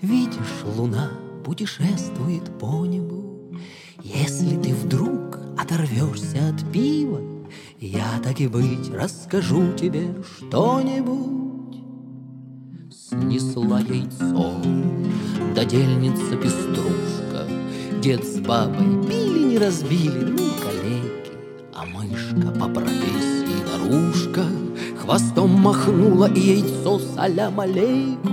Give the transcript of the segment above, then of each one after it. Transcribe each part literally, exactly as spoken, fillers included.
Видишь, луна путешествует по небу. Если ты вдруг оторвешься от пива, я, так и быть, расскажу тебе что-нибудь. Снесла яйцо додельница пеструшка. Дед с бабой пили, не разбили, ну, калеки. А мышка по профессии наружка хвостом махнула и яйцо салям алейку.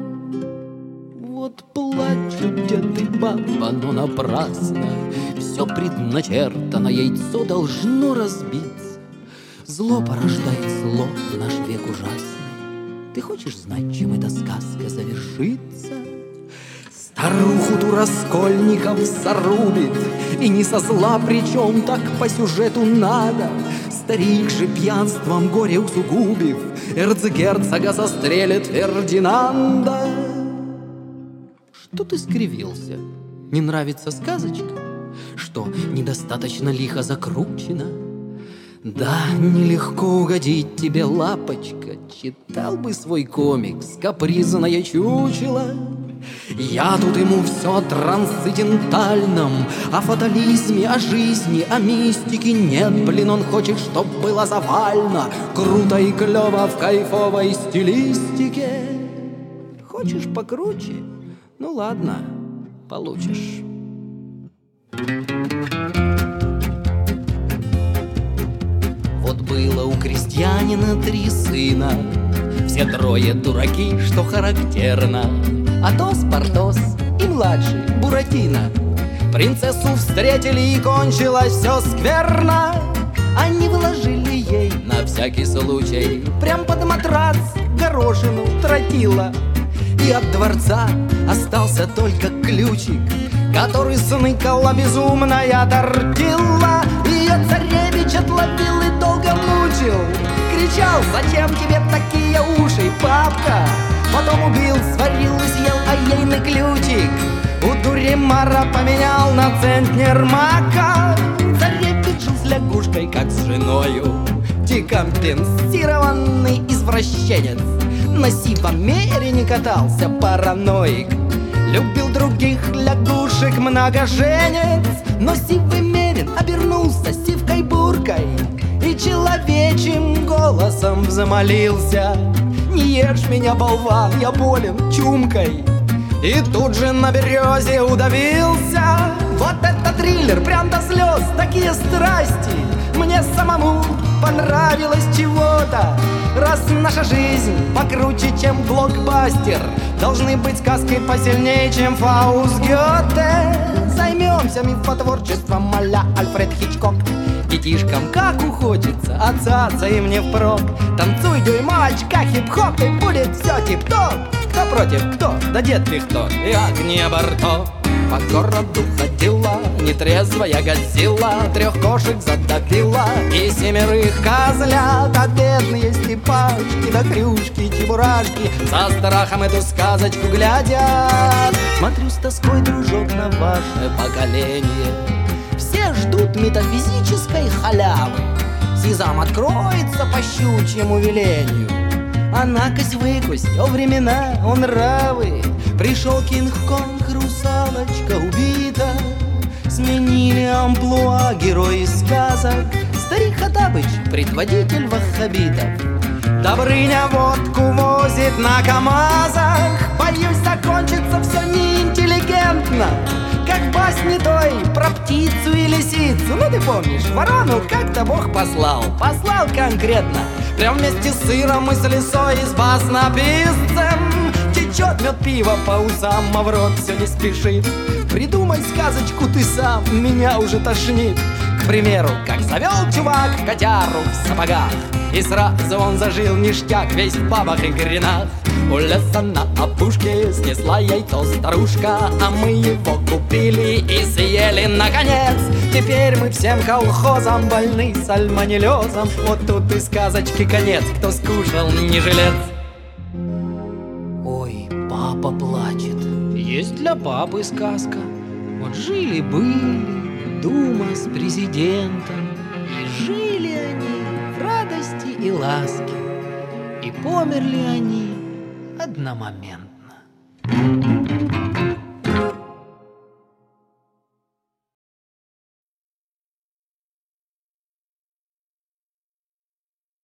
Вот плачут дед и баба, но напрасно. Все предначертано, яйцо должно разбиться. Зло порождает зло в наш век ужасный. Ты хочешь знать, чем эта сказка завершится? Старуху ту Раскольников зарубит, и не со зла, причем так по сюжету надо. Старик же пьянством горе усугубив, эрцгерцога застрелит Фердинанда. Что ты скривился? Не нравится сказочка? Что, недостаточно лихо закручено? Да, нелегко угодить тебе, лапочка. Читал бы свой комикс «Капризное чучело». Я тут ему все о трансцендентальном, о фатализме, о жизни, о мистике. Нет, блин, он хочет, чтоб было завально, круто и клево в кайфовой стилистике. Хочешь покруче? Ну ладно, получишь. Вот было у крестьянина три сына, все трое дураки, что характерно. Атос, Портос и младший Буратино. Принцессу встретили, и кончилось все скверно. Они вложили ей на всякий случай прям под матрас горошину тротила. И от дворца остался только ключик, который сныкала безумная тортила. Ее царевич отловил и долго мучил, кричал: зачем тебе такие уши, папка? Потом убил, сварил и съел, а ейный ключик у Дуримара поменял на центнер мака. Царевич жил с лягушкой, как с женою, декомпенсированный извращенец. На сивомере катался параноик, любил других лягушек многоженец. Но сивый мерин обернулся сивкой-буркой и человечьим голосом взмолился: не ешь меня, болван, я болен чумкой. И тут же на березе удавился. Вот это триллер, прям до слез, такие страсти. Мне самому понравилось чего-то. Раз наша жизнь покруче, чем блокбастер, должны быть сказки посильнее, чем Фауст Гёте. Займемся мифотворчеством а-ля Альфред Хичкок. Детишкам как ухочется, отцаться им не впрок. Танцуй, дюймовочка, хип-хоп, и будет все тип-топ. Кто против, кто? Да дед ты кто? И огни борто. По городу ходила нетрезвая Годзилла, трех кошек задавила и семерых козлят. А бедные степашки да крюшки, чебурашки со страхом эту сказочку глядят. Смотрю с тоской, дружок, на ваше поколение. Все ждут метафизической халявы. Сезам откроется по щучьему велению. А накось-выкось, о времена, о нравы. Пришел Кинг-Конг, русалочка убита. Сменили амплуа герои сказок. Старик Хоттабыч, предводитель ваххабитов. Добрыня водку возит на КамАЗах. Боюсь, закончится все неинтеллигентно, как басни той про птицу и лисицу. Ну ты помнишь, ворону как-то Бог послал. Послал конкретно, прям вместе с сыром и с лисой, и с баснописцем. Течет мед пива по усам, а в рот все не спешит. Придумай сказочку ты сам, меня уже тошнит. К примеру, как завел чувак котяру в сапогах, и сразу он зажил ништяк, весь в бабах и гренах. У леса на опушке снесла яйцо старушка, а мы его купили и съели наконец. Теперь мы всем колхозам больны сальмонеллезом. Вот тут и сказочки конец, кто скушал, не жилец. Ой, папа плачет. Есть для папы сказка. Вот жили-были дума с президентом, и жили они в радости и ласке, и померли они одномоментно.